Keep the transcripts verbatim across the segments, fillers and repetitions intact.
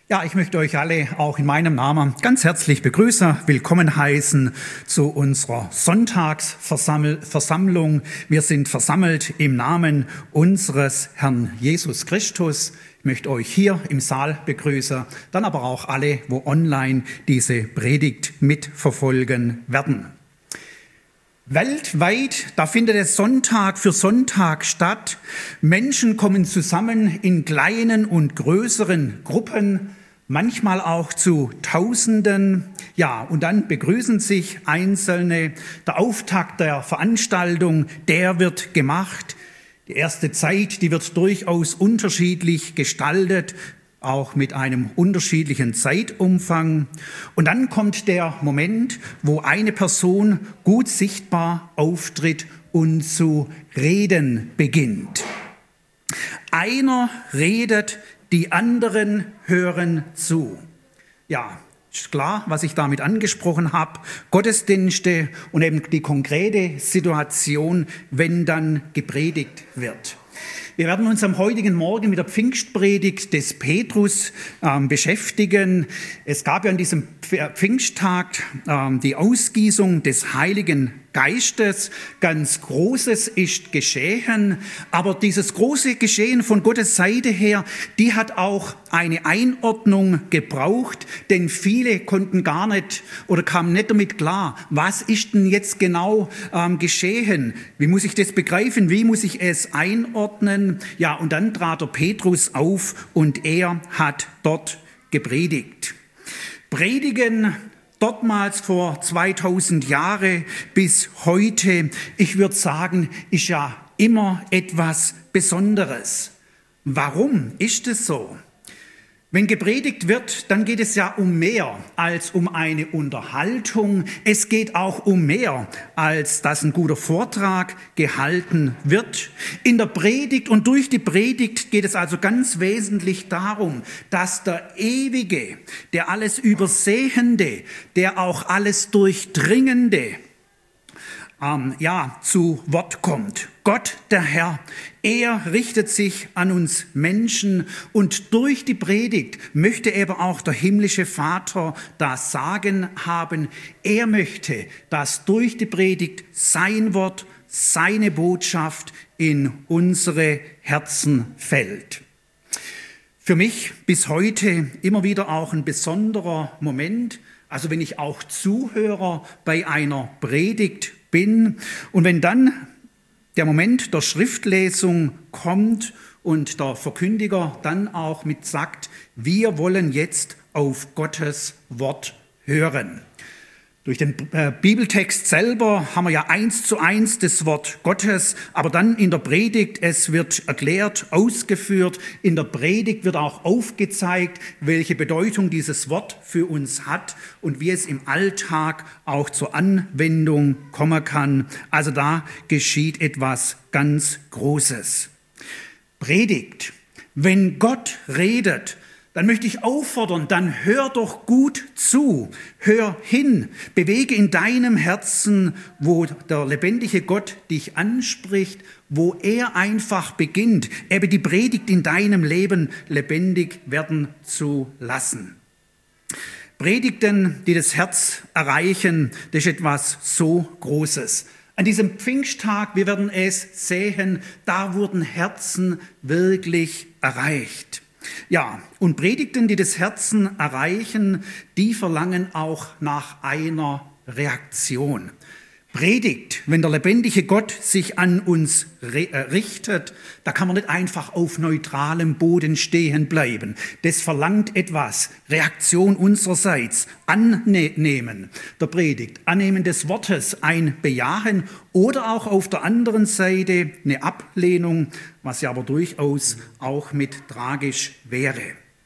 Ja, ich möchte euch alle auch in meinem Namen ganz herzlich begrüßen, willkommen heißen zu unserer Sonntagsversammlung. Wir sind versammelt im Namen unseres Herrn Jesus Christus. Ich möchte euch hier im Saal begrüßen, dann aber auch alle, wo online diese Predigt mitverfolgen werden. Weltweit, da findet es Sonntag für Sonntag statt. Menschen kommen zusammen in kleinen und größeren Gruppen, manchmal auch zu Tausenden. Ja, und dann begrüßen sich Einzelne. Der Auftakt der Veranstaltung, der wird gemacht. Die erste Zeit, die wird durchaus unterschiedlich gestaltet, auch mit einem unterschiedlichen Zeitumfang. Und dann kommt der Moment, wo eine Person gut sichtbar auftritt und zu reden beginnt. Einer redet, die anderen hören zu. Ja, ist klar, was ich damit angesprochen habe. Gottesdienste und eben die konkrete Situation, wenn dann gepredigt wird. Wir werden uns am heutigen Morgen mit der Pfingstpredigt des Petrus ähm, beschäftigen. Es gab ja an diesem Pfingsttag ähm, die Ausgießung des Heiligen Geistes. Ganz Großes ist geschehen, aber dieses große Geschehen von Gottes Seite her, die hat auch eine Einordnung gebraucht, denn viele konnten gar nicht oder kamen nicht damit klar, was ist denn jetzt genau ähm, geschehen? Wie muss ich das begreifen? Wie muss ich es einordnen? Ja, und dann trat der Petrus auf und er hat dort gepredigt. Predigen dortmals vor zweitausend Jahre bis heute, ich würde sagen, ist ja immer etwas Besonderes. Warum ist es so? Wenn gepredigt wird, dann geht es ja um mehr als um eine Unterhaltung. Es geht auch um mehr, als dass ein guter Vortrag gehalten wird. In der Predigt und durch die Predigt geht es also ganz wesentlich darum, dass der Ewige, der alles Übersehende, der auch alles Durchdringende, Ähm, ja, zu Wort kommt. Gott, der Herr, er richtet sich an uns Menschen und durch die Predigt möchte eben auch der himmlische Vater das Sagen haben. Er möchte, dass durch die Predigt sein Wort, seine Botschaft in unsere Herzen fällt. Für mich bis heute immer wieder auch ein besonderer Moment, also wenn ich auch Zuhörer bei einer Predigt bin und wenn dann der Moment der Schriftlesung kommt und der Verkündiger dann auch mit sagt, wir wollen jetzt auf Gottes Wort hören. Durch den Bibeltext selber haben wir ja eins zu eins das Wort Gottes, aber dann in der Predigt, es wird erklärt, ausgeführt, in der Predigt wird auch aufgezeigt, welche Bedeutung dieses Wort für uns hat und wie es im Alltag auch zur Anwendung kommen kann. Also da geschieht etwas ganz Großes. Predigt. Wenn Gott redet, dann möchte ich auffordern, dann hör doch gut zu, hör hin, bewege in deinem Herzen, wo der lebendige Gott dich anspricht, wo er einfach beginnt, eben die Predigt in deinem Leben lebendig werden zu lassen. Predigten, die das Herz erreichen, das ist etwas so Großes. An diesem Pfingsttag, wir werden es sehen, da wurden Herzen wirklich erreicht. Ja, und Predigten, die das Herzen erreichen, die verlangen auch nach einer Reaktion. Predigt, wenn der lebendige Gott sich an uns richtet, da kann man nicht einfach auf neutralem Boden stehen bleiben. Das verlangt etwas, Reaktion unsererseits, Annehmen der Predigt, Annehmen des Wortes, ein Bejahen oder auch auf der anderen Seite eine Ablehnung, was ja aber durchaus auch mit tragisch wäre.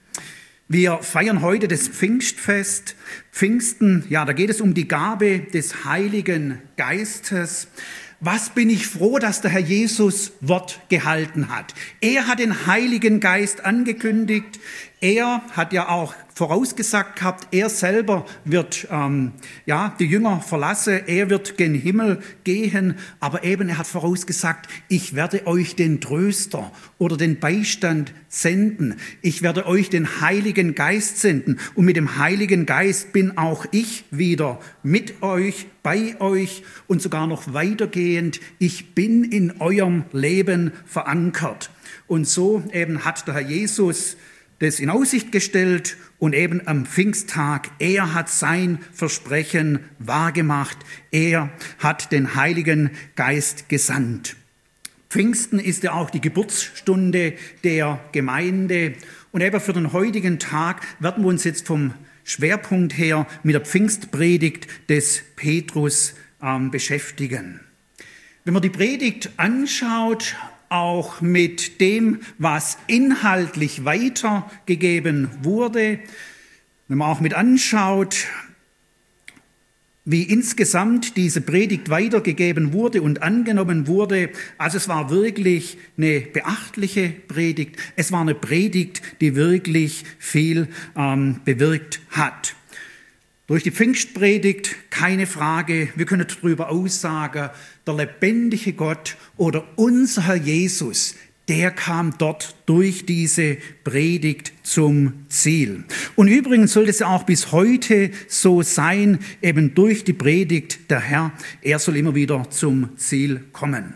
Wir feiern heute das Pfingstfest. Pfingsten, ja, da geht es um die Gabe des Heiligen Geistes. Was bin ich froh, dass der Herr Jesus Wort gehalten hat. Er hat den Heiligen Geist angekündigt. Er hat ja auch vorausgesagt gehabt, er selber wird ähm, ja, die Jünger verlassen, er wird gen Himmel gehen, aber eben er hat vorausgesagt, ich werde euch den Tröster oder den Beistand senden. Ich werde euch den Heiligen Geist senden und mit dem Heiligen Geist bin auch ich wieder mit euch, bei euch und sogar noch weitergehend. Ich bin in eurem Leben verankert. Und so eben hat der Herr Jesus das in Aussicht gestellt und eben am Pfingsttag, er hat sein Versprechen wahrgemacht. Er hat den Heiligen Geist gesandt. Pfingsten ist ja auch die Geburtsstunde der Gemeinde. Und eben für den heutigen Tag werden wir uns jetzt vom Schwerpunkt her mit der Pfingstpredigt des Petrus ähm, beschäftigen. Wenn man die Predigt anschaut, auch mit dem, was inhaltlich weitergegeben wurde, wenn man auch mit anschaut, wie insgesamt diese Predigt weitergegeben wurde und angenommen wurde. Also es war wirklich eine beachtliche Predigt. Es war eine Predigt, die wirklich viel ähm, bewirkt hat. Durch die Pfingstpredigt, keine Frage, wir können darüber aussagen, der lebendige Gott oder unser Herr Jesus, der kam dort durch diese Predigt zum Ziel. Und übrigens soll es ja auch bis heute so sein, eben durch die Predigt der Herr, er soll immer wieder zum Ziel kommen.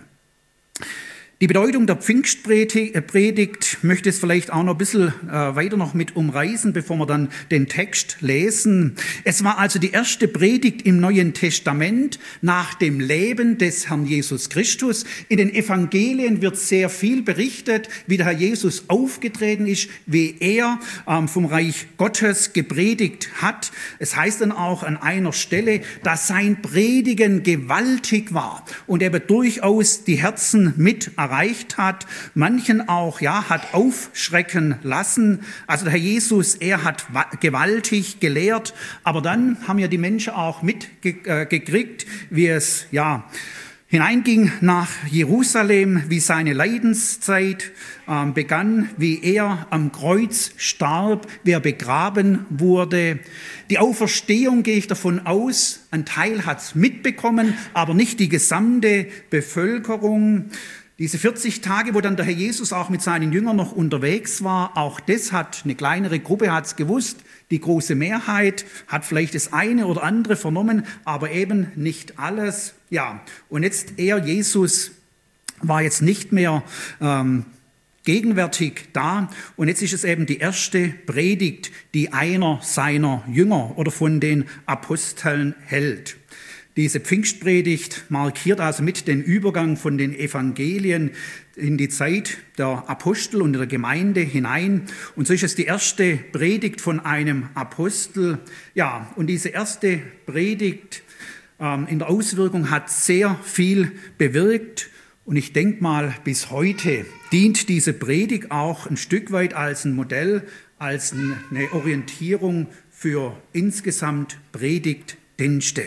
Die Bedeutung der Pfingstpredigt möchte ich vielleicht auch noch ein bisschen weiter noch mit umreißen, bevor wir dann den Text lesen. Es war also die erste Predigt im Neuen Testament nach dem Leben des Herrn Jesus Christus. In den Evangelien wird sehr viel berichtet, wie der Herr Jesus aufgetreten ist, wie er vom Reich Gottes gepredigt hat. Es heißt dann auch an einer Stelle, dass sein Predigen gewaltig war und er durchaus die Herzen mit erreicht hat, manchen auch ja hat aufschrecken lassen. Also der Herr Jesus, er hat gewaltig gelehrt, aber dann haben ja die Menschen auch mitgekriegt, wie es ja hineinging nach Jerusalem, wie seine Leidenszeit äh, begann, wie er am Kreuz starb, wie er begraben wurde. Die Auferstehung gehe ich davon aus, ein Teil hat es mitbekommen, aber nicht die gesamte Bevölkerung. Diese vierzig Tage, wo dann der Herr Jesus auch mit seinen Jüngern noch unterwegs war, auch das hat eine kleinere Gruppe hat's gewusst. Die große Mehrheit hat vielleicht das eine oder andere vernommen, aber eben nicht alles. Ja, und jetzt er, Jesus, war jetzt nicht mehr ähm, gegenwärtig da. Und jetzt ist es eben die erste Predigt, die einer seiner Jünger oder von den Aposteln hält. Diese Pfingstpredigt markiert also mit den Übergang von den Evangelien in die Zeit der Apostel und der Gemeinde hinein. Und so ist es die erste Predigt von einem Apostel. Ja, und diese erste Predigt ähm, in der Auswirkung hat sehr viel bewirkt. Und ich denke mal, bis heute dient diese Predigt auch ein Stück weit als ein Modell, als eine Orientierung für insgesamt Predigtdienste.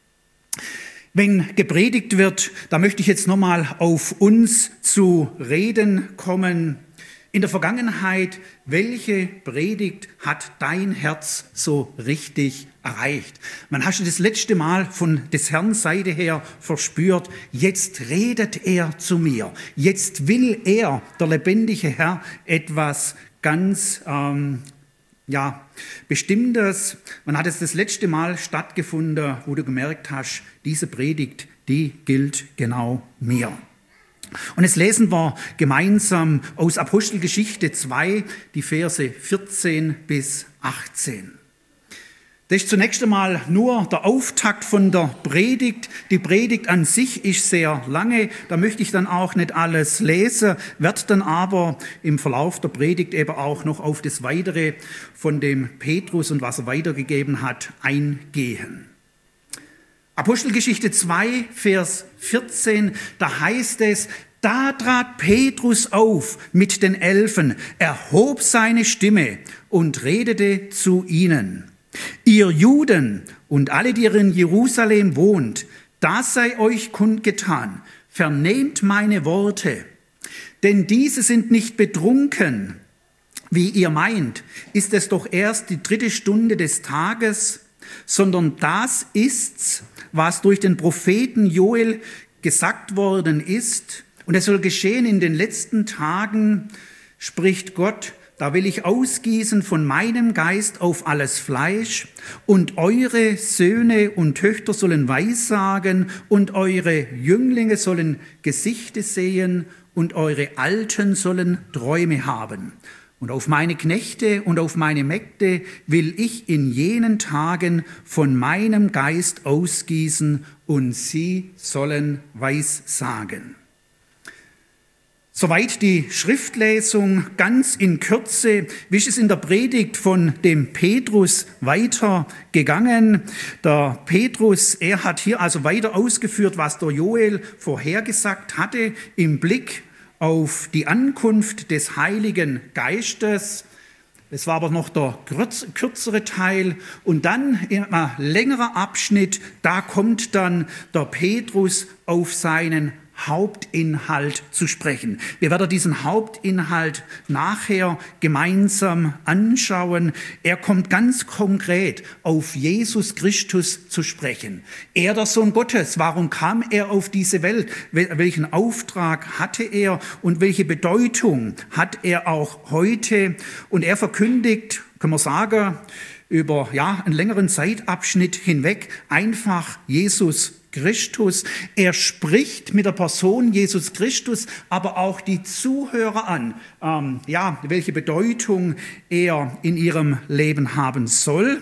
Wenn gepredigt wird, da möchte ich jetzt nochmal auf uns zu reden kommen. In der Vergangenheit, welche Predigt hat dein Herz so richtig erreicht? Wann hast du das letzte Mal von des Herrn Seite her verspürt, jetzt redet er zu mir, jetzt will er, der lebendige Herr, etwas ganz ähm, Ja, Bestimmtes. Wann hat es das letzte Mal stattgefunden, wo du gemerkt hast, diese Predigt, die gilt genau mir. Und jetzt lesen wir gemeinsam aus Apostelgeschichte zwei, die Verse vierzehn bis achtzehn. Das ist zunächst einmal nur der Auftakt von der Predigt. Die Predigt an sich ist sehr lange, da möchte ich dann auch nicht alles lesen, werde dann aber im Verlauf der Predigt eben auch noch auf das Weitere von dem Petrus und was er weitergegeben hat, eingehen. Apostelgeschichte zwei, Vers vierzehn, da heißt es, da trat Petrus auf mit den Elfen, erhob seine Stimme und redete zu ihnen. Ihr Juden und alle, die in Jerusalem wohnt, das sei euch kundgetan, vernehmt meine Worte, denn diese sind nicht betrunken, wie ihr meint, ist es doch erst die dritte Stunde des Tages, sondern das ist's, was durch den Propheten Joel gesagt worden ist. Und es soll geschehen in den letzten Tagen, spricht Gott, da will ich ausgießen von meinem Geist auf alles Fleisch, und eure Söhne und Töchter sollen Weissagen, und eure Jünglinge sollen Gesichte sehen, und eure Alten sollen Träume haben. Und auf meine Knechte und auf meine Mägde will ich in jenen Tagen von meinem Geist ausgießen, und sie sollen Weissagen. Soweit die Schriftlesung. Ganz in Kürze, wie ist es in der Predigt von dem Petrus weitergegangen? Der Petrus, er hat hier also weiter ausgeführt, was der Joel vorhergesagt hatte im Blick auf die Ankunft des Heiligen Geistes. Es war aber noch der kürzere Teil. Und dann in einem längeren Abschnitt, da kommt dann der Petrus auf seinen Hauptinhalt zu sprechen. Wir werden diesen Hauptinhalt nachher gemeinsam anschauen. Er kommt ganz konkret auf Jesus Christus zu sprechen. Er, der Sohn Gottes, warum kam er auf diese Welt? Welchen Auftrag hatte er und welche Bedeutung hat er auch heute? Und er verkündigt, können wir sagen, über ja, einen längeren Zeitabschnitt hinweg einfach Jesus Christus. Er spricht mit der Person Jesus Christus, aber auch die Zuhörer an, ähm, ja, welche Bedeutung er in ihrem Leben haben soll.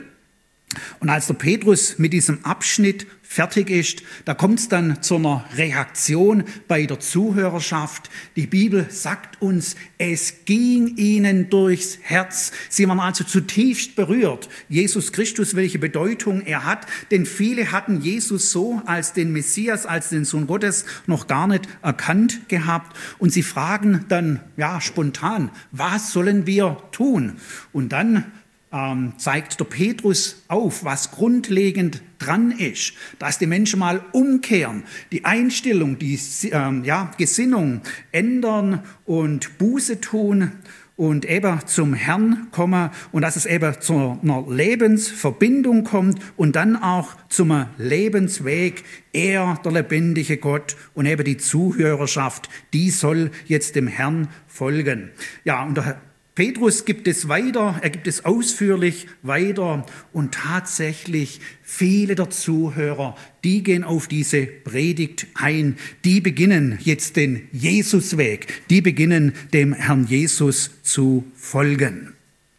Und als der Petrus mit diesem Abschnitt fertig ist, da kommt es dann zu einer Reaktion bei der Zuhörerschaft. Die Bibel sagt uns, es ging ihnen durchs Herz. Sie waren also zutiefst berührt. Jesus Christus, welche Bedeutung er hat, denn viele hatten Jesus so als den Messias, als den Sohn Gottes noch gar nicht erkannt gehabt. Und sie fragen dann, ja, spontan, was sollen wir tun? Und dann Ähm, zeigt der Petrus auf, was grundlegend dran ist, dass die Menschen mal umkehren, die Einstellung, die ähm, ja, Gesinnung ändern und Buße tun und eben zum Herrn kommen und dass es eben zu einer Lebensverbindung kommt und dann auch zum Lebensweg. Er, der lebendige Gott und eben die Zuhörerschaft, die soll jetzt dem Herrn folgen. Ja, und der Petrus gibt es weiter, er gibt es ausführlich weiter und tatsächlich viele der Zuhörer, die gehen auf diese Predigt ein, die beginnen jetzt den Jesusweg, die beginnen dem Herrn Jesus zu folgen.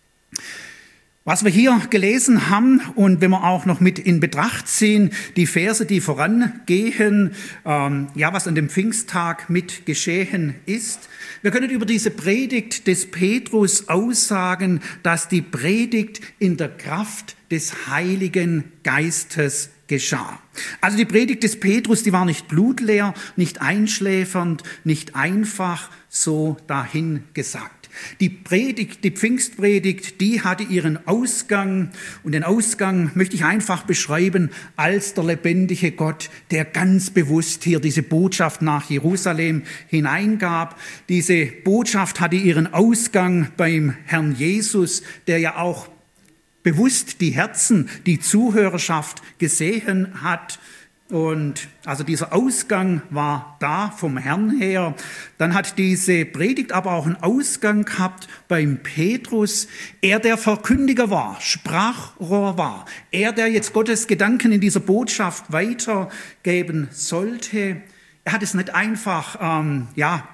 Was wir hier gelesen haben und wenn wir auch noch mit in Betracht ziehen, die Verse, die vorangehen, ähm, ja, was an dem Pfingsttag mit geschehen ist. Wir können über diese Predigt des Petrus aussagen, dass die Predigt in der Kraft des Heiligen Geistes geschah. Also die Predigt des Petrus, die war nicht blutleer, nicht einschläfernd, nicht einfach so dahingesagt. Die Predigt, die Pfingstpredigt, die hatte ihren Ausgang und den Ausgang möchte ich einfach beschreiben als der lebendige Gott, der ganz bewusst hier diese Botschaft nach Jerusalem hineingab. Diese Botschaft hatte ihren Ausgang beim Herrn Jesus, der ja auch bewusst die Herzen, die Zuhörerschaft gesehen hat. Und also dieser Ausgang war da vom Herrn her. Dann hat diese Predigt aber auch einen Ausgang gehabt beim Petrus. Er, der Verkündiger war, Sprachrohr war. Er, der jetzt Gottes Gedanken in dieser Botschaft weitergeben sollte. Er hat es nicht einfach, ähm, ja,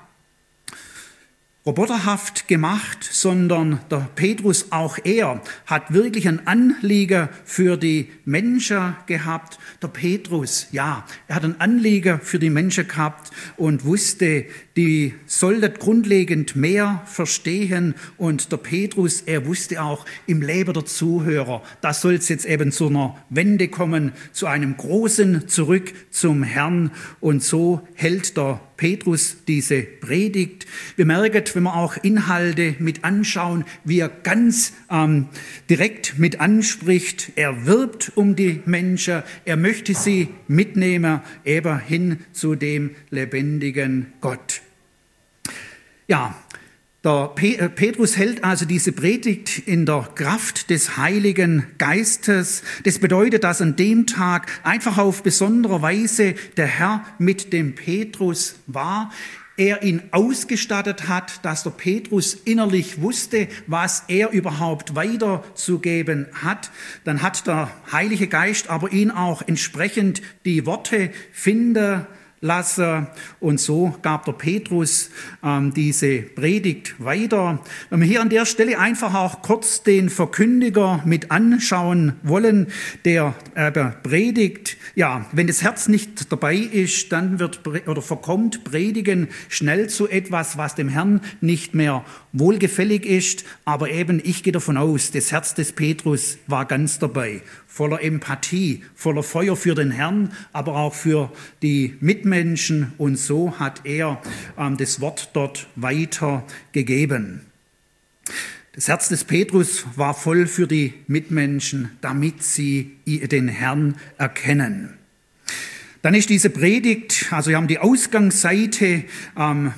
roboterhaft gemacht, sondern der Petrus, auch er, hat wirklich ein Anliegen für die Menschen gehabt. Der Petrus, ja, er hat ein Anliegen für die Menschen gehabt und wusste, die sollten grundlegend mehr verstehen. Und der Petrus, er wusste auch im Leben der Zuhörer, da soll es jetzt eben zu einer Wende kommen, zu einem großen Zurück zum Herrn. Und so hält der Petrus diese Predigt. Wir merken, wenn wir auch Inhalte mit anschauen, wie er ganz ähm, direkt mit anspricht. Er wirbt um die Menschen, er möchte sie mitnehmen, eben hin zu dem lebendigen Gott. Ja, Der Petrus hält also diese Predigt in der Kraft des Heiligen Geistes. Das bedeutet, dass an dem Tag einfach auf besondere Weise der Herr mit dem Petrus war. Er ihn ausgestattet hat, dass der Petrus innerlich wusste, was er überhaupt weiterzugeben hat. Dann hat der Heilige Geist aber ihn auch entsprechend die Worte finden lassen. Und so gab der Petrus ähm, diese Predigt weiter. Wenn wir hier an der Stelle einfach auch kurz den Verkündiger mit anschauen wollen, der äh, predigt. Ja, wenn das Herz nicht dabei ist, dann wird oder verkommt Predigen schnell zu etwas, was dem Herrn nicht mehr wohlgefällig ist. Aber eben, ich gehe davon aus, das Herz des Petrus war ganz dabei. Voller Empathie, voller Feuer für den Herrn, aber auch für die Mitmenschen. Und so hat er ähm, das Wort dort weitergegeben. Das Herz des Petrus war voll für die Mitmenschen, damit sie den Herrn erkennen. Dann ist diese Predigt, also wir haben die Ausgangsseite ähm,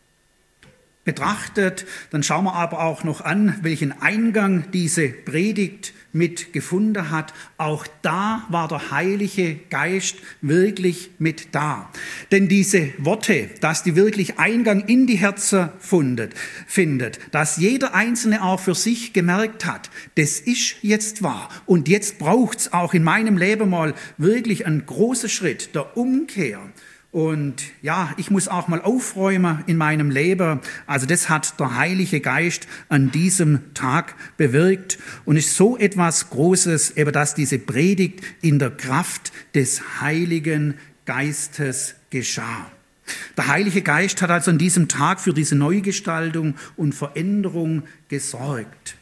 betrachtet, dann schauen wir aber auch noch an, welchen Eingang diese Predigt mit gefunden hat. Auch da war der Heilige Geist wirklich mit da. Denn diese Worte, dass die wirklich Eingang in die Herzen findet, findet, dass jeder Einzelne auch für sich gemerkt hat, das ist jetzt wahr. Und jetzt braucht es auch in meinem Leben mal wirklich einen großen Schritt der Umkehr. Und ja, ich muss auch mal aufräumen in meinem Leben. Also das hat der Heilige Geist an diesem Tag bewirkt. Und ist so etwas Großes, eben dass diese Predigt in der Kraft des Heiligen Geistes geschah. Der Heilige Geist hat also an diesem Tag für diese Neugestaltung und Veränderung gesorgt.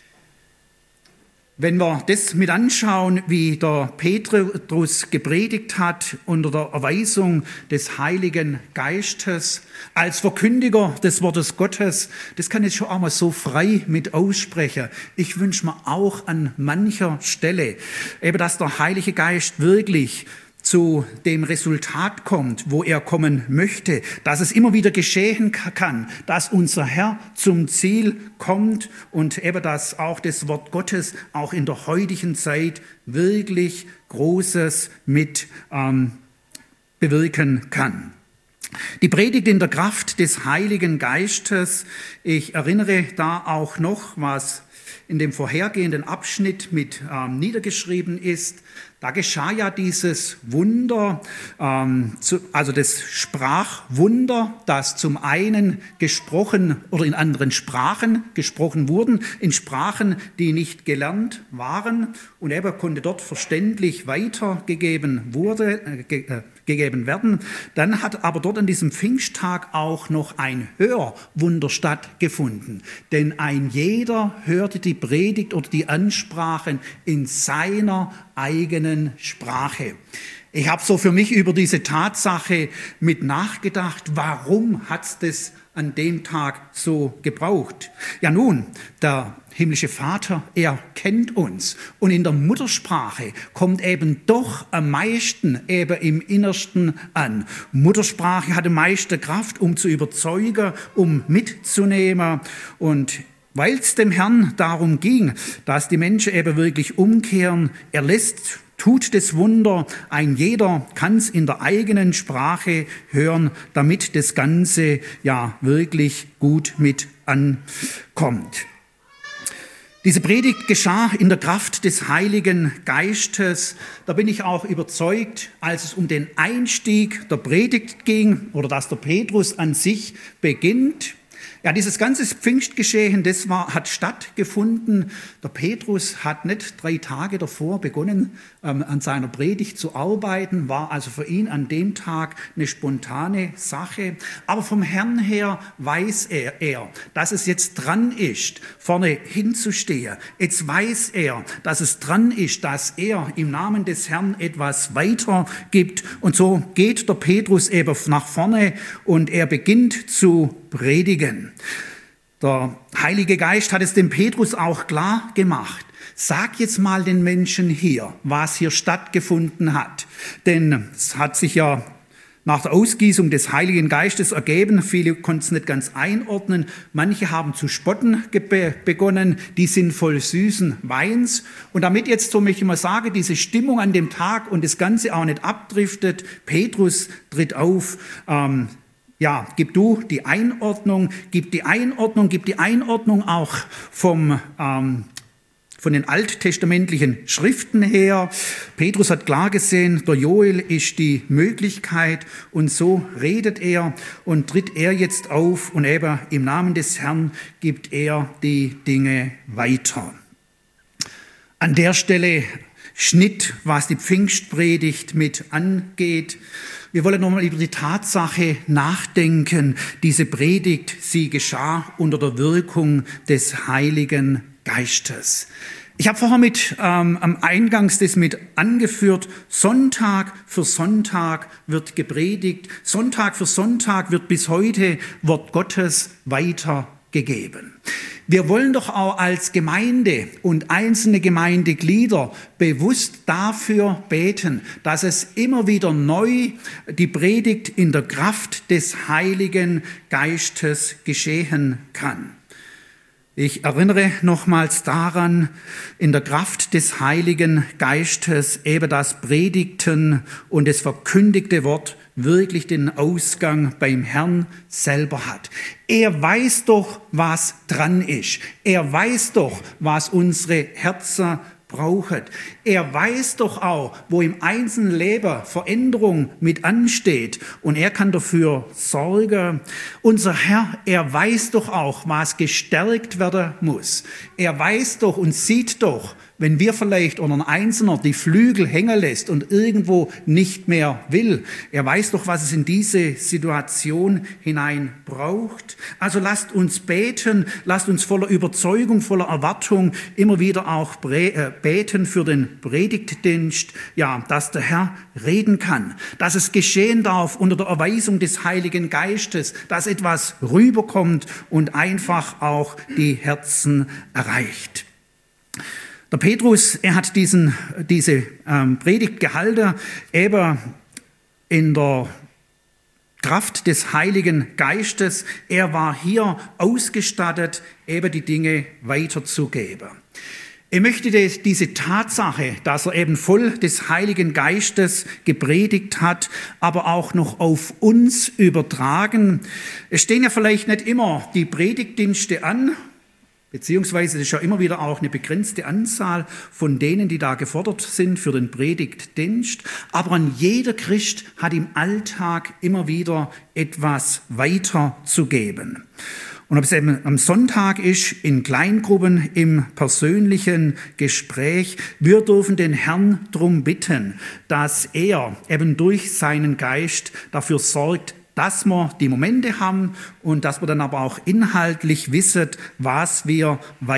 Wenn wir das mit anschauen, wie der Petrus gepredigt hat unter der Erweisung des Heiligen Geistes, als Verkündiger des Wortes Gottes, das kann ich schon auch mal so frei mit aussprechen. Ich wünsche mir auch an mancher Stelle, eben dass der Heilige Geist wirklich zu dem Resultat kommt, wo er kommen möchte, dass es immer wieder geschehen kann, dass unser Herr zum Ziel kommt und eben, dass auch das Wort Gottes auch in der heutigen Zeit wirklich Großes mit ähm, bewirken kann. Die Predigt in der Kraft des Heiligen Geistes, ich erinnere da auch noch, was in dem vorhergehenden Abschnitt mit ähm, niedergeschrieben ist. Da geschah ja dieses Wunder, ähm, zu, also das Sprachwunder, das zum einen gesprochen oder in anderen Sprachen gesprochen wurden, in Sprachen, die nicht gelernt waren, und er konnte dort verständlich weitergegeben wurde, äh, ge, äh, gegeben werden. Dann hat aber dort an diesem Pfingsttag auch noch ein Hörwunder stattgefunden. Denn ein jeder hörte die Predigt oder die Ansprachen in seiner eigenen Sprache. Ich habe so für mich über diese Tatsache mit nachgedacht, warum hat es das an dem Tag so gebraucht? Ja nun, der himmlische Vater, er kennt uns. Und in der Muttersprache kommt eben doch am meisten eben im Innersten an. Muttersprache hat die meiste Kraft, um zu überzeugen, um mitzunehmen. Und weil es dem Herrn darum ging, dass die Menschen eben wirklich umkehren, er lässt, tut das Wunder, ein jeder kann es in der eigenen Sprache hören, damit das Ganze ja wirklich gut mit ankommt. Diese Predigt geschah in der Kraft des Heiligen Geistes. Da bin ich auch überzeugt, als es um den Einstieg der Predigt ging oder dass der Petrus an sich beginnt. Ja, dieses ganze Pfingstgeschehen, das war, hat stattgefunden. Der Petrus hat nicht drei Tage davor begonnen, ähm, an seiner Predigt zu arbeiten, war also für ihn an dem Tag eine spontane Sache. Aber vom Herrn her weiß er, er, dass es jetzt dran ist, vorne hinzustehen. Jetzt weiß er, dass es dran ist, dass er im Namen des Herrn etwas weitergibt. Und so geht der Petrus eben nach vorne und er beginnt zu predigen. Der Heilige Geist hat es dem Petrus auch klar gemacht. Sag jetzt mal den Menschen hier, was hier stattgefunden hat. Denn es hat sich ja nach der Ausgießung des Heiligen Geistes ergeben. Viele konnten es nicht ganz einordnen. Manche haben zu spotten begonnen. Die sind voll süßen Weins. Und damit jetzt, so möchte ich mal sagen, diese Stimmung an dem Tag und das Ganze auch nicht abdriftet, Petrus tritt auf. Ähm, ja, gib du die Einordnung, gib die Einordnung, gib die Einordnung auch vom ähm, von den alttestamentlichen Schriften her. Petrus hat klar gesehen, der Joel ist die Möglichkeit und so redet er und tritt er jetzt auf und eben im Namen des Herrn gibt er die Dinge weiter. An der Stelle Schnitt, was die Pfingstpredigt mit angeht. Wir wollen nochmal über die Tatsache nachdenken, diese Predigt, sie geschah unter der Wirkung des Heiligen Geistes. Ich habe vorher mit ähm, am Eingangs das mit angeführt, Sonntag für Sonntag wird gepredigt, Sonntag für Sonntag wird bis heute Wort Gottes weitergegeben. Wir wollen doch auch als Gemeinde und einzelne Gemeindeglieder bewusst dafür beten, dass es immer wieder neu die Predigt in der Kraft des Heiligen Geistes geschehen kann. Ich erinnere nochmals daran, in der Kraft des Heiligen Geistes eben das Predigten und das verkündigte Wort wirklich den Ausgang beim Herrn selber hat. Er weiß doch, was dran ist. Er weiß doch, was unsere Herzen brauchen. Er weiß doch auch, wo im einzelnen Leben Veränderung mit ansteht und er kann dafür sorgen. Unser Herr, er weiß doch auch, was gestärkt werden muss. Er weiß doch und sieht doch, wenn wir vielleicht oder ein Einzelner die Flügel hängen lässt und irgendwo nicht mehr will. Er weiß doch, was es in diese Situation hinein braucht. Also lasst uns beten, lasst uns voller Überzeugung, voller Erwartung immer wieder auch beten für den Predigtdienst, ja, dass der Herr reden kann, dass es geschehen darf unter der Erweisung des Heiligen Geistes, dass etwas rüberkommt und einfach auch die Herzen erreicht. Der Petrus, er hat diesen, diese ähm, Predigt gehalten, eben in der Kraft des Heiligen Geistes. Er war hier ausgestattet, eben die Dinge weiterzugeben. Ich möchte diese Tatsache, dass er eben voll des Heiligen Geistes gepredigt hat, aber auch noch auf uns übertragen. Es stehen ja vielleicht nicht immer die Predigtdienste an, beziehungsweise es ist ja immer wieder auch eine begrenzte Anzahl von denen, die da gefordert sind für den Predigtdienst. Aber an jeder Christ hat im Alltag immer wieder etwas weiterzugeben. Und ob es eben am Sonntag ist, in Kleingruppen, im persönlichen Gespräch, wir dürfen den Herrn darum bitten, dass er eben durch seinen Geist dafür sorgt, dass wir die Momente haben und dass wir dann aber auch inhaltlich wissen, was wir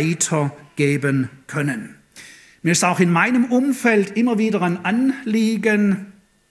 weitergeben können. Mir ist auch in meinem Umfeld immer wieder ein Anliegen,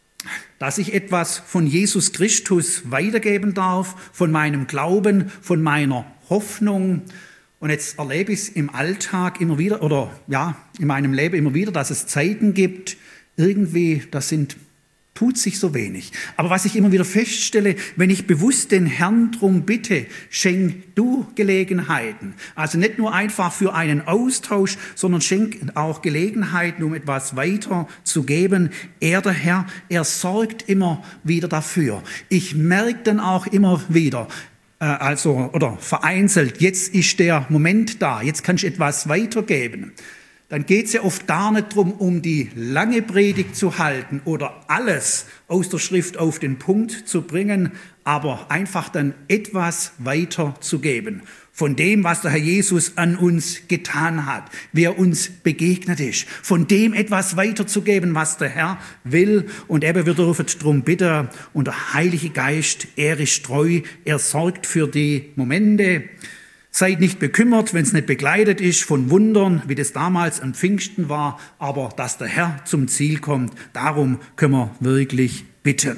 dass ich etwas von Jesus Christus weitergeben darf, von meinem Glauben, von meiner Hoffnung. Und jetzt erlebe ich es im Alltag immer wieder, oder ja, in meinem Leben immer wieder, dass es Zeiten gibt, irgendwie, das sind tut sich so wenig. Aber was ich immer wieder feststelle, wenn ich bewusst den Herrn drum bitte, schenk du Gelegenheiten. Also nicht nur einfach für einen Austausch, sondern schenk auch Gelegenheiten, um etwas weiterzugeben. Er, der Herr, er sorgt immer wieder dafür. Ich merke dann auch immer wieder, äh, also, oder vereinzelt, jetzt ist der Moment da, jetzt kann ich etwas weitergeben. Dann geht es ja oft gar nicht darum, um die lange Predigt zu halten oder alles aus der Schrift auf den Punkt zu bringen, aber einfach dann etwas weiterzugeben von dem, was der Herr Jesus an uns getan hat, wie er uns begegnet ist, von dem etwas weiterzugeben, was der Herr will. Und eben, wir dürfen darum bitten, und der Heilige Geist, er ist treu, er sorgt für die Momente. Seid nicht bekümmert, wenn es nicht begleitet ist von Wundern, wie das damals an Pfingsten war, aber dass der Herr zum Ziel kommt, darum können wir wirklich bitten.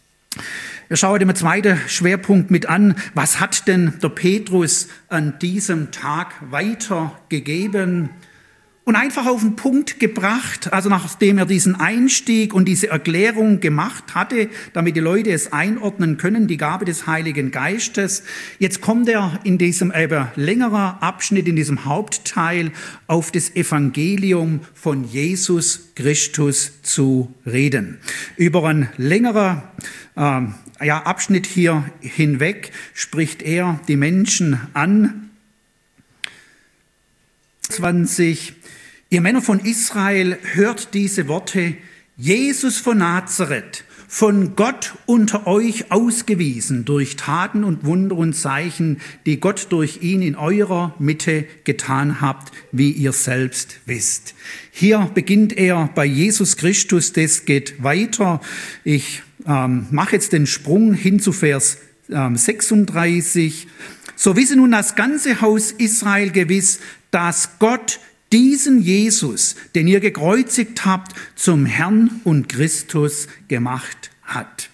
Wir schauen den zweiten Schwerpunkt mit an. Was hat denn der Petrus an diesem Tag weitergegeben? und einfach auf den Punkt gebracht, also nachdem er diesen Einstieg und diese Erklärung gemacht hatte, damit die Leute es einordnen können, die Gabe des Heiligen Geistes. Jetzt kommt er in diesem eben längerer Abschnitt, in diesem Hauptteil auf das Evangelium von Jesus Christus zu reden. Über einen längeren äh, ja, Abschnitt hier hinweg spricht er die Menschen an. zwanzig Ihr Männer von Israel, hört diese Worte: Jesus von Nazareth, von Gott unter euch ausgewiesen durch Taten und Wunder und Zeichen, die Gott durch ihn in eurer Mitte getan habt, wie ihr selbst wisst. Hier beginnt er bei Jesus Christus, das geht weiter. Ich ähm, mache jetzt den Sprung hin zu Vers ähm, sechsunddreißig. So wisse nun das ganze Haus Israel gewiss, dass Gott diesen Jesus, den ihr gekreuzigt habt, zum Herrn und Christus gemacht hat.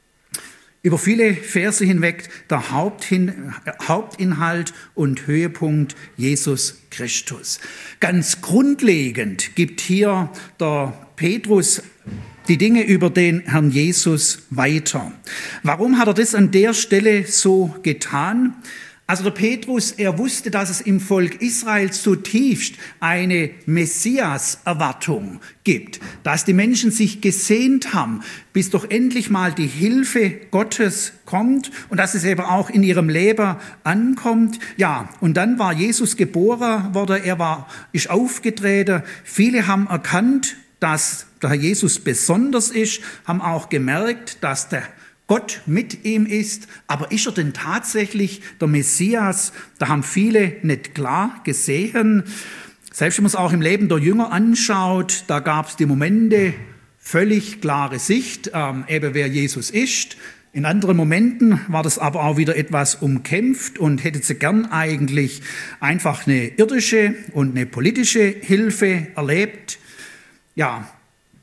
Über viele Verse hinweg der Haupthin, Hauptinhalt und Höhepunkt Jesus Christus. Ganz grundlegend gibt hier der Petrus die Dinge über den Herrn Jesus weiter. Warum hat er das an der Stelle so getan? Also der Petrus, er wusste, dass es im Volk Israel zutiefst eine Messias-Erwartung gibt, dass die Menschen sich gesehnt haben, bis doch endlich mal die Hilfe Gottes kommt und dass es eben auch in ihrem Leben ankommt. Ja, und dann war Jesus geboren worden, er war, ist aufgetreten. Viele haben erkannt, dass der Herr Jesus besonders ist, haben auch gemerkt, dass der Gott mit ihm ist, aber ist er denn tatsächlich der Messias? Da haben viele nicht klar gesehen. Selbst wenn man es auch im Leben der Jünger anschaut, da gab es die Momente, völlig klare Sicht, ähm, eben wer Jesus ist. In anderen Momenten war das aber auch wieder etwas umkämpft und hätte sie gern eigentlich einfach eine irdische und eine politische Hilfe erlebt. Ja,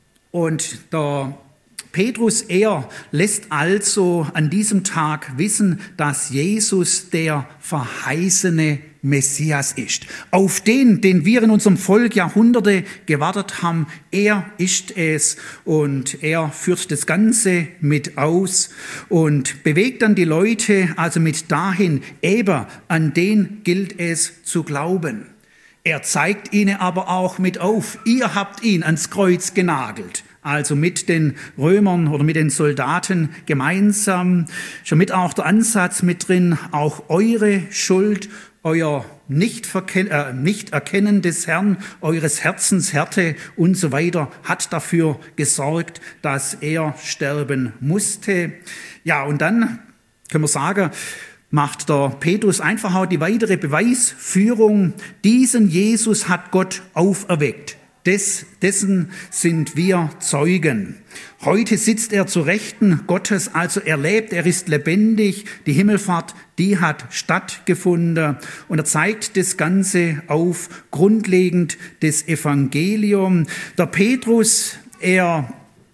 und der Petrus, er lässt also an diesem Tag wissen, dass Jesus der verheißene Messias ist. Auf den, den wir in unserem Volk Jahrhunderte gewartet haben, er ist es und er führt das Ganze mit aus und bewegt dann die Leute also mit dahin, eben an den gilt es zu glauben. Er zeigt ihnen aber auch mit auf, ihr habt ihn ans Kreuz genagelt. Also mit den Römern oder mit den Soldaten gemeinsam, schon mit auch der Ansatz mit drin, auch eure Schuld, euer Nichtverken- äh, Nichterkennen des Herrn, eures Herzens Härte und so weiter, hat dafür gesorgt, dass er sterben musste. Ja, und dann können wir sagen, macht der Petrus einfach auch die weitere Beweisführung, diesen Jesus hat Gott auferweckt. Des, dessen sind wir Zeugen. Heute sitzt er zu Rechten Gottes, also er lebt, er ist lebendig. Die Himmelfahrt, die hat stattgefunden. Und er zeigt das Ganze auf, grundlegend das Evangelium. Der Petrus, er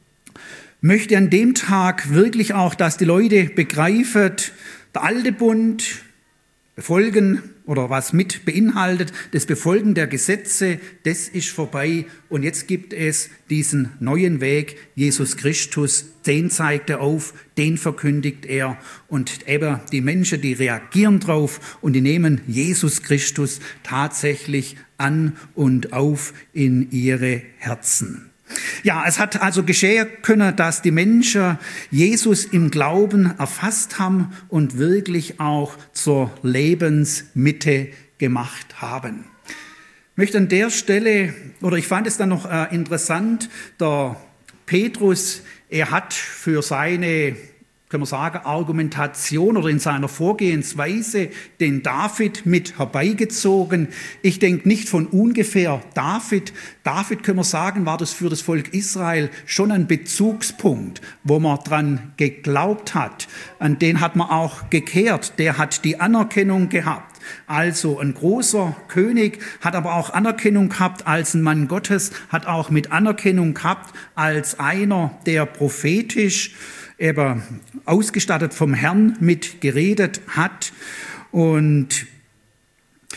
möchte an dem Tag wirklich auch, dass die Leute begreifen, der alte Bund, befolgen oder was mit beinhaltet, das Befolgen der Gesetze, das ist vorbei und jetzt gibt es diesen neuen Weg, Jesus Christus, den zeigt er auf, den verkündigt er und eben die Menschen, die reagieren drauf und die nehmen Jesus Christus tatsächlich an und auf in ihre Herzen. Ja, es hat also geschehen können, dass die Menschen Jesus im Glauben erfasst haben und wirklich auch zur Lebensmitte gemacht haben. Ich möchte an der Stelle, oder ich fand es dann noch äh, interessant, der Petrus, er hat für seine, können wir sagen, Argumentation oder in seiner Vorgehensweise den David mit herbeigezogen. Ich denke nicht von ungefähr David. David, können wir sagen, war das für das Volk Israel schon ein Bezugspunkt, wo man dran geglaubt hat. An den hat man auch gekehrt. Der hat die Anerkennung gehabt. Also ein großer König, hat aber auch Anerkennung gehabt als ein Mann Gottes, hat auch mit Anerkennung gehabt als einer, der prophetisch eben ausgestattet vom Herrn mit geredet hat. Und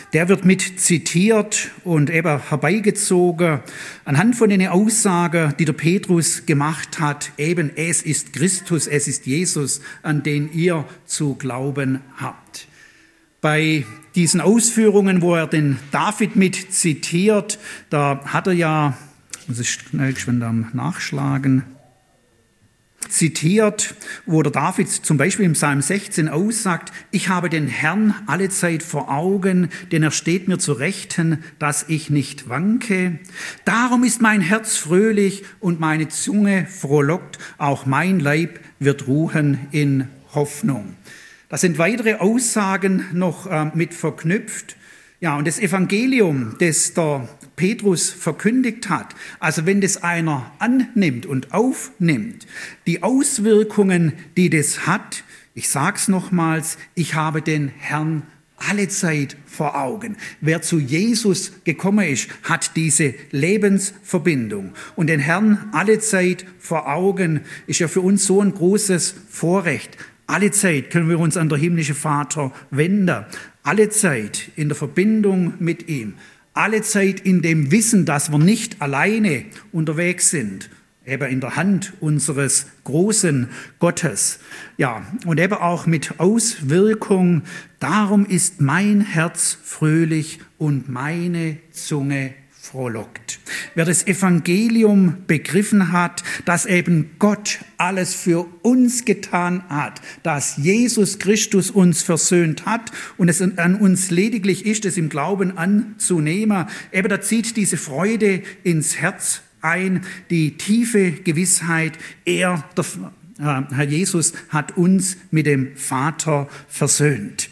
der wird mit zitiert und eben herbeigezogen anhand von den Aussagen, die der Petrus gemacht hat, eben es ist Christus, es ist Jesus, an den ihr zu glauben habt. Bei diesen Ausführungen, wo er den David mit zitiert, da hat er ja, muss ich schnell schon am Nachschlagen, zitiert, wo der David zum Beispiel im Psalm sechzehn aussagt, ich habe den Herrn allezeit vor Augen, denn er steht mir zu Rechten, dass ich nicht wanke. Darum ist mein Herz fröhlich und meine Zunge frohlockt, auch mein Leib wird ruhen in Hoffnung. Da sind weitere Aussagen noch äh, mit verknüpft. Ja, und das Evangelium, das der Petrus verkündigt hat, also wenn das einer annimmt und aufnimmt, die Auswirkungen, die das hat, ich sag's nochmals, ich habe den Herrn allezeit vor Augen. Wer zu Jesus gekommen ist, hat diese Lebensverbindung. Und den Herrn allezeit vor Augen ist ja für uns so ein großes Vorrecht. Alle Zeit können wir uns an den himmlischen Vater wenden. Alle Zeit in der Verbindung mit ihm. Alle Zeit in dem Wissen, dass wir nicht alleine unterwegs sind. Eben in der Hand unseres großen Gottes. Ja, und eben auch mit Auswirkung. Darum ist mein Herz fröhlich und meine Zunge frohlockt. Wer das Evangelium begriffen hat, dass eben Gott alles für uns getan hat, dass Jesus Christus uns versöhnt hat und es an uns lediglich ist, es im Glauben anzunehmen, eben da zieht diese Freude ins Herz ein, die tiefe Gewissheit, er, der Herr Jesus, hat uns mit dem Vater versöhnt.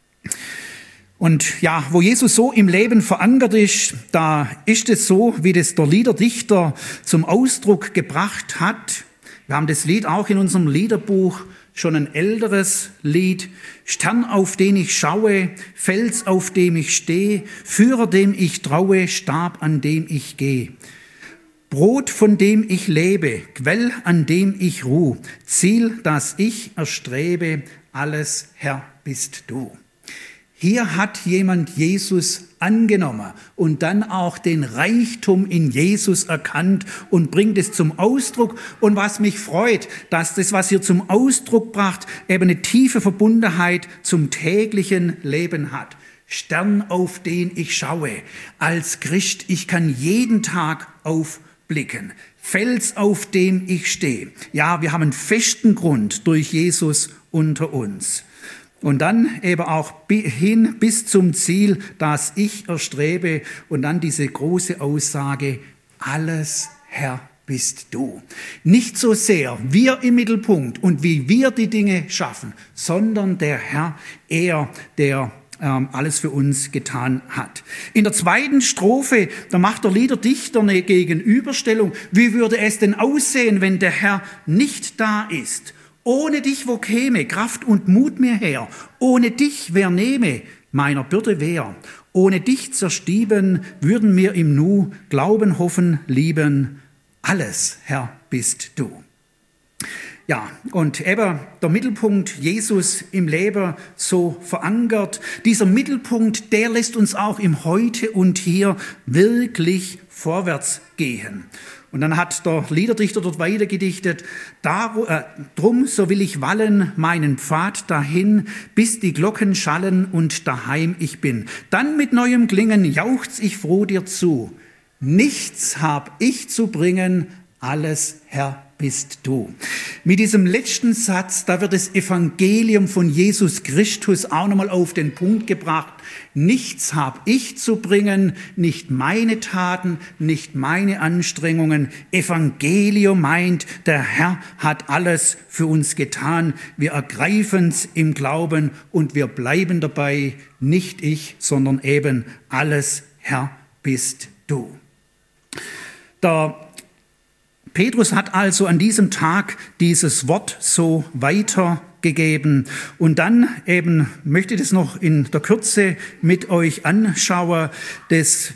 Und ja, wo Jesus so im Leben verankert ist, da ist es so, wie das der Liederdichter zum Ausdruck gebracht hat. Wir haben das Lied auch in unserem Liederbuch, schon ein älteres Lied. Stern, auf den ich schaue, Fels, auf dem ich stehe, Führer, dem ich traue, Stab, an dem ich gehe. Brot, von dem ich lebe, Quell, an dem ich ruh, Ziel, das ich erstrebe, alles, Herr, bist du. Hier hat jemand Jesus angenommen und dann auch den Reichtum in Jesus erkannt und bringt es zum Ausdruck. Und was mich freut, dass das, was hier zum Ausdruck bracht, eben eine tiefe Verbundenheit zum täglichen Leben hat. Stern, auf den ich schaue. Als Christ, ich kann jeden Tag aufblicken. Fels, auf dem ich stehe. Ja, wir haben einen festen Grund durch Jesus unter uns. Und dann eben auch hin bis zum Ziel, das ich erstrebe. Und dann diese große Aussage, alles, Herr, bist du. Nicht so sehr wir im Mittelpunkt und wie wir die Dinge schaffen, sondern der Herr, er, der ähm, alles für uns getan hat. In der zweiten Strophe, da macht der Liederdichter eine Gegenüberstellung. Wie würde es denn aussehen, wenn der Herr nicht da ist? Ohne dich, wo käme Kraft und Mut mir her? Ohne dich, wer nehme meiner Bürde wer? Ohne dich zerstieben, würden mir im Nu Glauben, hoffen, lieben. Alles, Herr, bist du. Ja, und eben der Mittelpunkt Jesus im Leben so verankert. Dieser Mittelpunkt, der lässt uns auch im Heute und Hier wirklich vorwärts gehen. Und dann hat der Liederdichter dort weiter gedichtet, Darum, äh, drum so will ich wallen meinen Pfad dahin, bis die Glocken schallen und daheim ich bin. Dann mit neuem Klingen jauchz ich froh dir zu. Nichts hab ich zu bringen, alles, Herr, bist du. Mit diesem letzten Satz, da wird das Evangelium von Jesus Christus auch nochmal auf den Punkt gebracht. Nichts habe ich zu bringen, nicht meine Taten, nicht meine Anstrengungen. Evangelium meint, der Herr hat alles für uns getan. Wir ergreifen es im Glauben und wir bleiben dabei. Nicht ich, sondern eben alles, Herr, bist du. Der Petrus hat also an diesem Tag dieses Wort so weitergegeben. Und dann eben möchte ich das noch in der Kürze mit euch anschauen. Das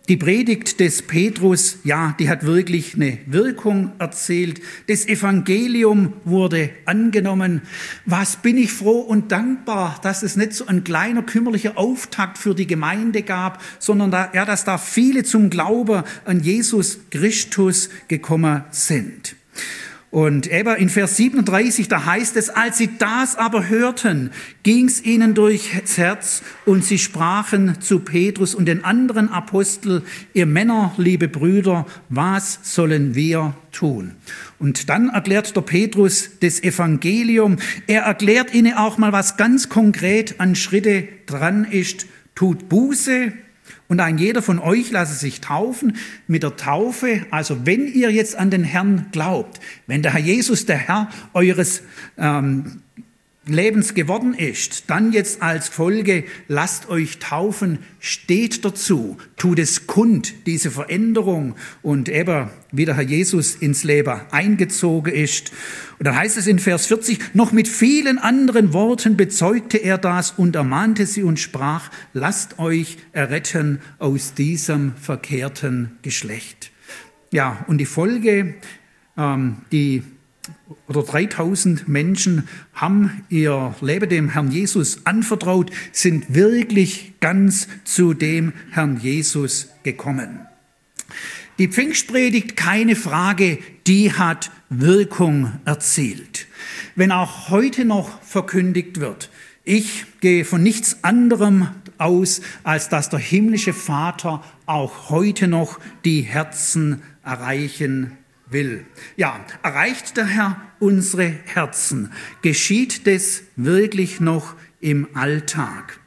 Die Predigt des Petrus, ja, die hat wirklich eine Wirkung erzielt. Das Evangelium wurde angenommen. Was bin ich froh und dankbar, dass es nicht so ein kleiner kümmerlicher Auftakt für die Gemeinde gab, sondern da, ja, dass da viele zum Glauben an Jesus Christus gekommen sind. Und eben in Vers siebenunddreißig, da heißt es, als sie das aber hörten, ging's ihnen durchs Herz und sie sprachen zu Petrus und den anderen Apostel, ihr Männer, liebe Brüder, was sollen wir tun? Und dann erklärt der Petrus das Evangelium. Er erklärt ihnen auch mal, was ganz konkret an Schritte dran ist. Tut Buße. Und ein jeder von euch lasse sich taufen mit der Taufe. Also wenn ihr jetzt an den Herrn glaubt, wenn der Herr Jesus der Herr eures ähm, Lebens geworden ist, dann jetzt als Folge, lasst euch taufen, steht dazu, tut es kund, diese Veränderung und eben, wie der Herr Jesus ins Leben eingezogen ist. Und dann heißt es in Vers vierzig, noch mit vielen anderen Worten bezeugte er das und ermahnte sie und sprach, lasst euch erretten aus diesem verkehrten Geschlecht. Ja, und die Folge, ähm, die oder dreitausend Menschen haben ihr Leben dem Herrn Jesus anvertraut, sind wirklich ganz zu dem Herrn Jesus gekommen. Die Pfingstpredigt, keine Frage, die hat Wirkung erzielt. Wenn auch heute noch verkündigt wird, ich gehe von nichts anderem aus, als dass der himmlische Vater auch heute noch die Herzen erreichen will. Ja, erreicht der Herr unsere Herzen? Geschieht das wirklich noch im Alltag?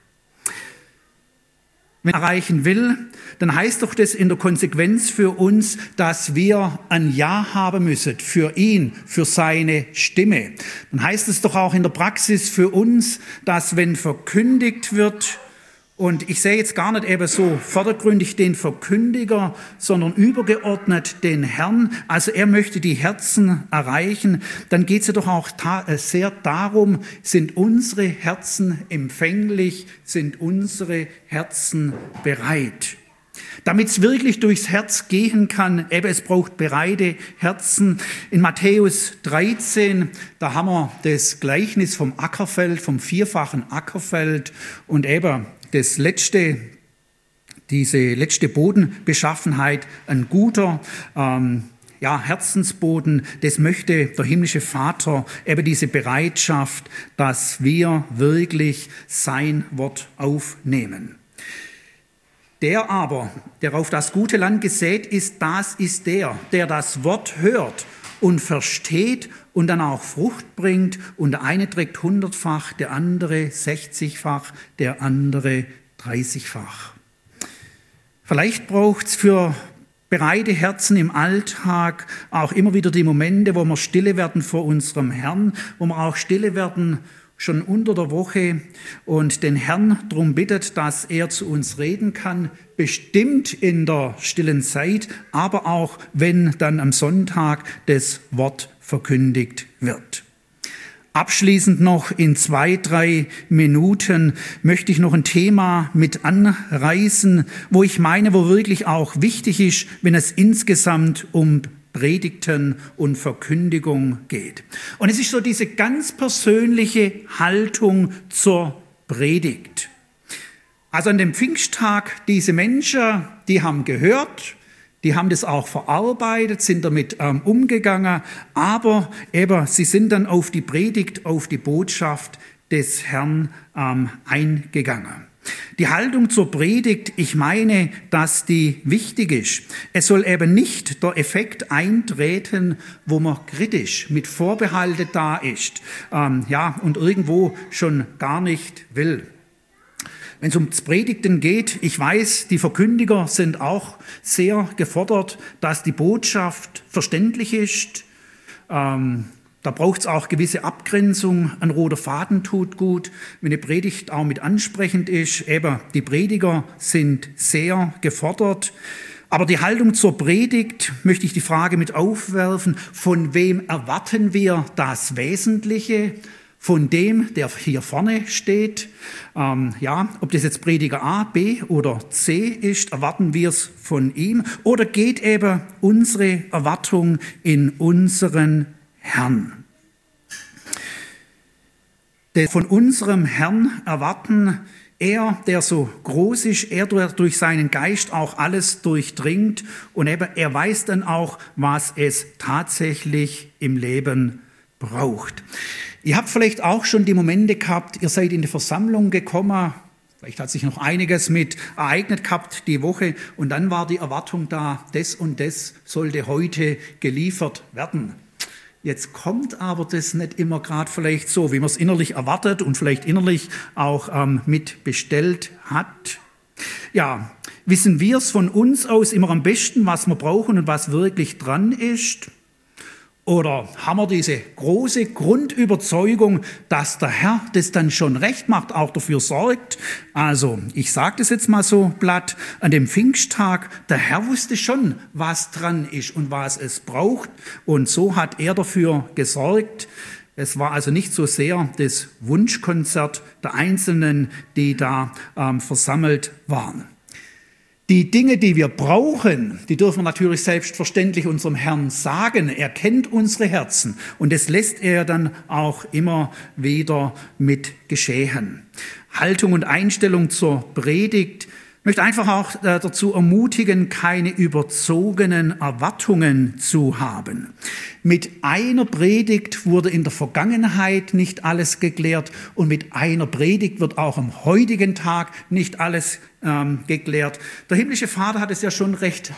Wenn er erreichen will, dann heißt doch das in der Konsequenz für uns, dass wir ein Ja haben müssen für ihn, für seine Stimme. Dann heißt es doch auch in der Praxis für uns, dass wenn verkündigt wird, und ich sehe jetzt gar nicht eben so vordergründig den Verkündiger, sondern übergeordnet den Herrn. Also er möchte die Herzen erreichen. Dann geht es ja doch auch ta- sehr darum, sind unsere Herzen empfänglich, sind unsere Herzen bereit. Damit es wirklich durchs Herz gehen kann, eben es braucht bereite Herzen. In Matthäus dreizehn, da haben wir das Gleichnis vom Ackerfeld, vom vierfachen Ackerfeld und eben das letzte, diese letzte Bodenbeschaffenheit, ein guter ähm, ja, Herzensboden, das möchte der himmlische Vater, eben diese Bereitschaft, dass wir wirklich sein Wort aufnehmen. Der aber, der auf das gute Land gesät ist, das ist der, der das Wort hört und versteht und dann auch Frucht bringt. Und der eine trägt hundertfach, der andere sechzigfach, der andere dreißigfach. Vielleicht braucht es für bereite Herzen im Alltag auch immer wieder die Momente, wo wir stille werden vor unserem Herrn, wo wir auch stille werden schon unter der Woche und den Herrn darum bittet, dass er zu uns reden kann, bestimmt in der stillen Zeit, aber auch wenn dann am Sonntag das Wort verkündigt wird. Abschließend noch in zwei, drei Minuten möchte ich noch ein Thema mit anreißen, wo ich meine, wo wirklich auch wichtig ist, wenn es insgesamt um Predigten und Verkündigung geht. Und es ist so diese ganz persönliche Haltung zur Predigt. Also an dem Pfingsttag, diese Menschen, die haben gehört, die haben das auch verarbeitet, sind damit ähm, umgegangen, aber eben, sie sind dann auf die Predigt, auf die Botschaft des Herrn ähm, eingegangen. Die Haltung zur Predigt, ich meine, dass die wichtig ist. Es soll eben nicht der Effekt eintreten, wo man kritisch mit Vorbehalte da ist, ähm, ja, und irgendwo schon gar nicht will. Wenn es ums Predigten geht, ich weiß, die Verkündiger sind auch sehr gefordert, dass die Botschaft verständlich ist. Ähm, Da braucht es auch gewisse Abgrenzung. Ein roter Faden tut gut, wenn eine Predigt auch mit ansprechend ist. Eben, die Prediger sind sehr gefordert. Aber die Haltung zur Predigt möchte ich die Frage mit aufwerfen, von wem erwarten wir das Wesentliche? von dem, der hier vorne steht. Ähm, ja, ob das jetzt Prediger A, B oder C ist, erwarten wir es von ihm. Oder geht eben unsere Erwartung in unseren Herrn? Das von unserem Herrn erwarten, er, der so groß ist, er, der durch seinen Geist auch alles durchdringt und eben er weiß dann auch, was es tatsächlich im Leben braucht. Ihr habt vielleicht auch schon die Momente gehabt, ihr seid in die Versammlung gekommen, vielleicht hat sich noch einiges mit ereignet gehabt die Woche und dann war die Erwartung da, das und das sollte heute geliefert werden. Jetzt kommt aber das nicht immer gerade vielleicht so, wie man es innerlich erwartet und vielleicht innerlich auch ähm, mit bestellt hat. Ja, wissen wir es von uns aus immer am besten, was wir brauchen und was wirklich dran ist? Oder haben wir diese große Grundüberzeugung, dass der Herr das dann schon recht macht, auch dafür sorgt? Also, ich sage das jetzt mal so platt, an dem Pfingsttag, der Herr wusste schon, was dran ist und was es braucht. Und so hat er dafür gesorgt. Es war also nicht so sehr das Wunschkonzert der Einzelnen, die da ähm, versammelt waren. Die Dinge, die wir brauchen, die dürfen wir natürlich selbstverständlich unserem Herrn sagen. Er kennt unsere Herzen und das lässt er dann auch immer wieder mit geschehen. Haltung und Einstellung zur Predigt. Ich möchte einfach auch dazu ermutigen, keine überzogenen Erwartungen zu haben. Mit einer Predigt wurde in der Vergangenheit nicht alles geklärt und mit einer Predigt wird auch am heutigen Tag nicht alles ähm, geklärt. Der himmlische Vater hat es ja schon recht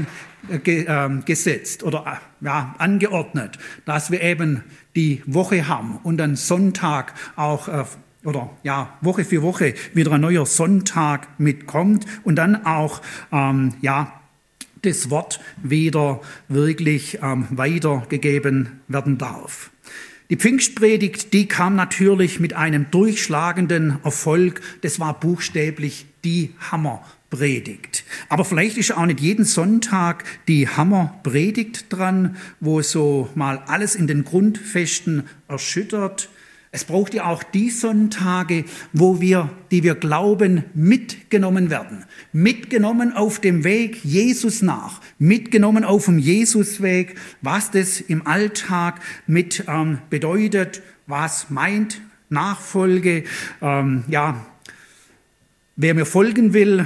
eingesetzt äh, oder äh, ja, angeordnet, dass wir eben die Woche haben und dann Sonntag auch äh, oder ja, Woche für Woche wieder ein neuer Sonntag mitkommt und dann auch ähm, ja, das Wort wieder wirklich ähm, weitergegeben werden darf. Die Pfingstpredigt, die kam natürlich mit einem durchschlagenden Erfolg. Das war buchstäblich die Hammerpredigt. Aber vielleicht ist auch nicht jeden Sonntag die Hammerpredigt dran, wo so mal alles in den Grundfesten erschüttert. Es braucht ja auch die Sonntage, wo wir, die wir glauben, mitgenommen werden. Mitgenommen auf dem Weg Jesus nach. Mitgenommen auf dem Jesusweg, was das im Alltag mit ähm, bedeutet, was meint Nachfolge, ähm, ja, wer mir folgen will,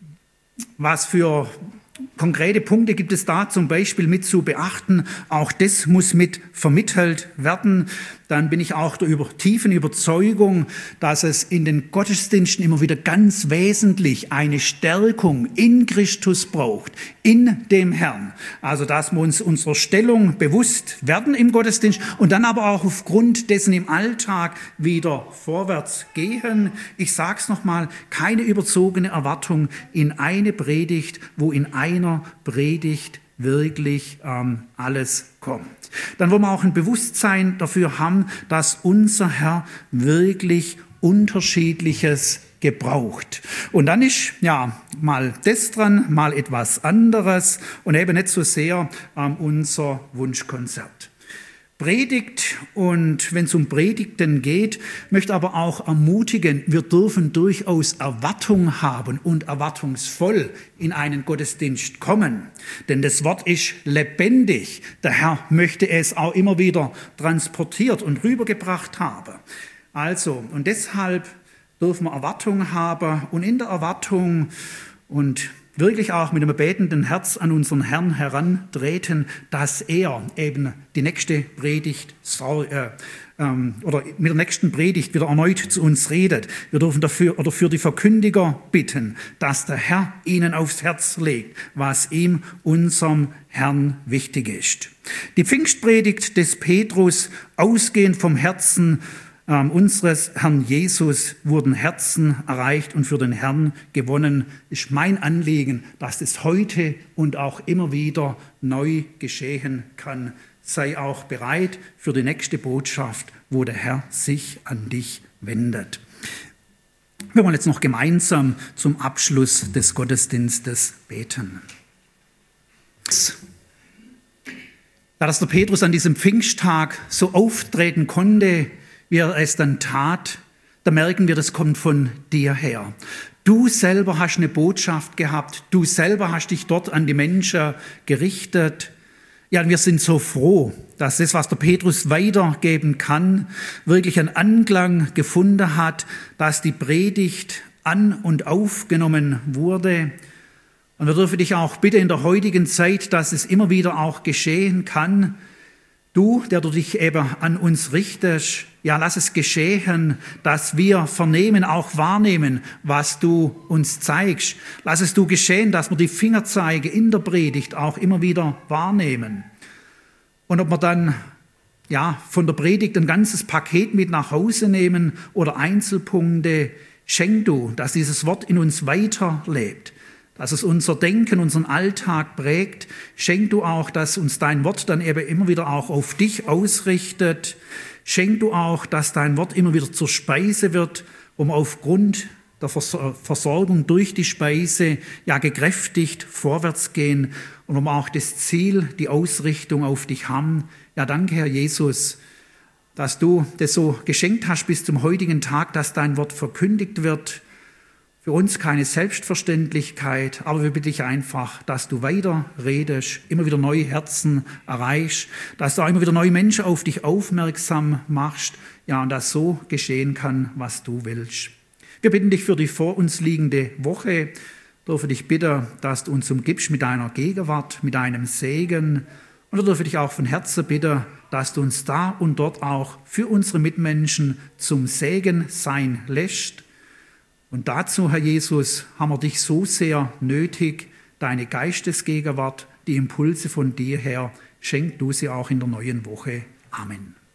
was für konkrete Punkte gibt es da zum Beispiel mit zu beachten. Auch das muss mit vermittelt werden. Dann bin ich auch der über, tiefen Überzeugung, dass es in den Gottesdiensten immer wieder ganz wesentlich eine Stärkung in Christus braucht, in dem Herrn. Also dass wir uns unserer Stellung bewusst werden im Gottesdienst und dann aber auch aufgrund dessen im Alltag wieder vorwärts gehen. Ich sage es nochmal, keine überzogene Erwartung in eine Predigt, wo in einer Predigt wirklich ähm, alles kommt. Dann wollen wir auch ein Bewusstsein dafür haben, dass unser Herr wirklich Unterschiedliches gebraucht. Und dann ist ja mal das dran, mal etwas anderes und eben nicht so sehr ähm, unser Wunschkonzert. Predigt und wenn es um Predigten geht, möchte aber auch ermutigen, wir dürfen durchaus Erwartung haben und erwartungsvoll in einen Gottesdienst kommen. Denn das Wort ist lebendig. Der Herr möchte es auch immer wieder transportiert und rübergebracht haben. Also, und deshalb dürfen wir Erwartung haben und in der Erwartung und wirklich auch mit einem betenden Herz an unseren Herrn herantreten, dass er eben die nächste Predigt äh, ähm, oder mit der nächsten Predigt wieder erneut zu uns redet. Wir dürfen dafür oder für die Verkündiger bitten, dass der Herr ihnen aufs Herz legt, was ihm, unserem Herrn, wichtig ist. Die Pfingstpredigt des Petrus, ausgehend vom Herzen Ähm, unseres Herrn Jesus wurden Herzen erreicht und für den Herrn gewonnen. Ist mein Anliegen, dass es heute und auch immer wieder neu geschehen kann. Sei auch bereit für die nächste Botschaft, wo der Herr sich an dich wendet. Wir wollen jetzt noch gemeinsam zum Abschluss des Gottesdienstes beten. Da dass der Petrus an diesem Pfingsttag so auftreten konnte, wie er es dann tat, da merken wir, das kommt von dir her. Du selber hast eine Botschaft gehabt, du selber hast dich dort an die Menschen gerichtet. Ja, und wir sind so froh, dass das, was der Petrus weitergeben kann, wirklich einen Anklang gefunden hat, dass die Predigt an- und aufgenommen wurde. Und wir dürfen dich auch bitten in der heutigen Zeit, dass es immer wieder auch geschehen kann. Du, der du dich eben an uns richtest, ja, lass es geschehen, dass wir vernehmen, auch wahrnehmen, was du uns zeigst. Lass es du geschehen, dass wir die Fingerzeige in der Predigt auch immer wieder wahrnehmen. Und ob wir dann ja, von der Predigt ein ganzes Paket mit nach Hause nehmen oder Einzelpunkte, schenk du, dass dieses Wort in uns weiterlebt. Dass es unser Denken, unseren Alltag prägt. Schenk du auch, dass uns dein Wort dann eben immer wieder auch auf dich ausrichtet. Schenk du auch, dass dein Wort immer wieder zur Speise wird, um aufgrund der Versorgung durch die Speise ja gekräftigt vorwärts gehen und um auch das Ziel, die Ausrichtung auf dich haben. Ja, danke, Herr Jesus, dass du das so geschenkt hast bis zum heutigen Tag, dass dein Wort verkündigt wird. Für uns keine Selbstverständlichkeit, aber wir bitten dich einfach, dass du weiter redest, immer wieder neue Herzen erreichst, dass du auch immer wieder neue Menschen auf dich aufmerksam machst, ja, und dass so geschehen kann, was du willst. Wir bitten dich für die vor uns liegende Woche, dürfen dich bitten, dass du uns umgibst mit deiner Gegenwart, mit deinem Segen, und wir dürfen dich auch von Herzen bitten, dass du uns da und dort auch für unsere Mitmenschen zum Segen sein lässt. Und dazu, Herr Jesus, haben wir dich so sehr nötig, deine Geistesgegenwart, die Impulse von dir her, schenk du sie auch in der neuen Woche. Amen.